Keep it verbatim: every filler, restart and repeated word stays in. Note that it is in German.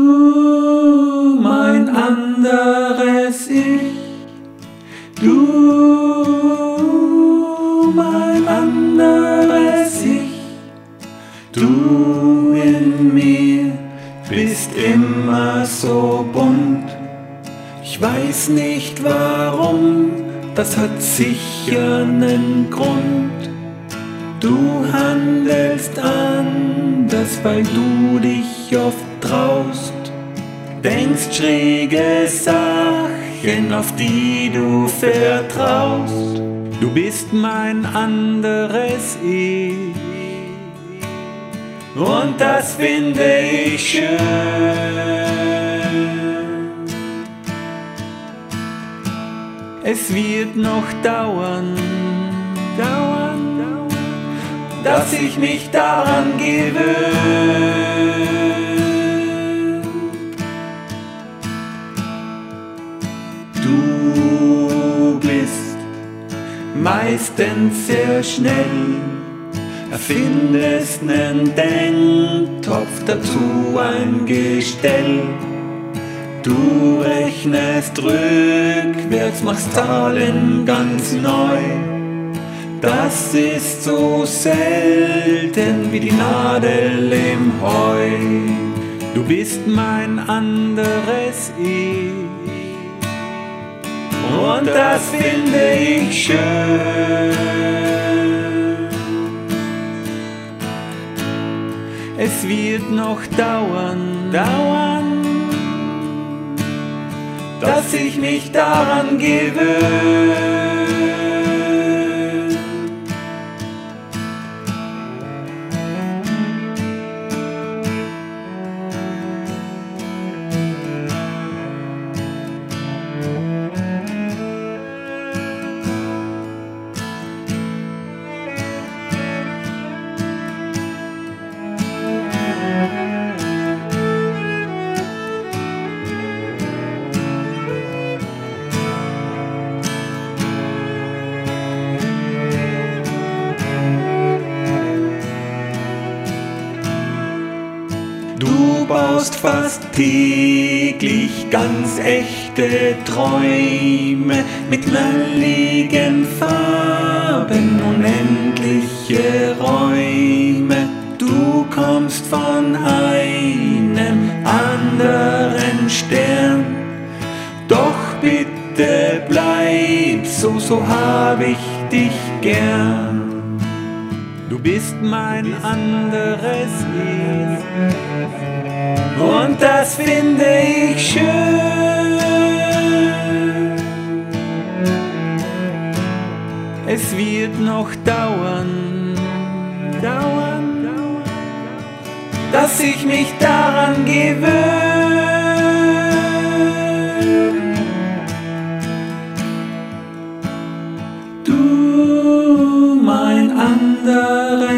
Du, mein anderes Ich, du, mein anderes Ich, du in mir bist immer so bunt. Ich weiß nicht warum, das hat sicher nen Grund. Du handelst anders, weil du dich oft traust, denkst schräge Sachen, auf die du vertraust. Du bist mein anderes Ich und das finde ich schön. Es wird noch dauern, dauern, dauern, dass ich mich daran gewöhne. Du bist meistens sehr schnell, erfindest nen Denktopf, dazu ein Gestell. Du rechnest rückwärts, machst Zahlen ganz neu. Das ist so selten wie die Nadel im Heu. Du bist mein anderes Ich und das finde ich schön. Es wird noch dauern, dauern, dass ich mich daran gewöhne. Du baust fast täglich ganz echte Träume mit knalligen Farben, unendliche Räume. Du kommst von einem anderen Stern, doch bitte bleib so, so hab ich dich gern. Du bist mein anderes Ich und das finde ich schön. Es wird noch dauern, dauern, dass ich mich daran gewöhne. Du, mein anderes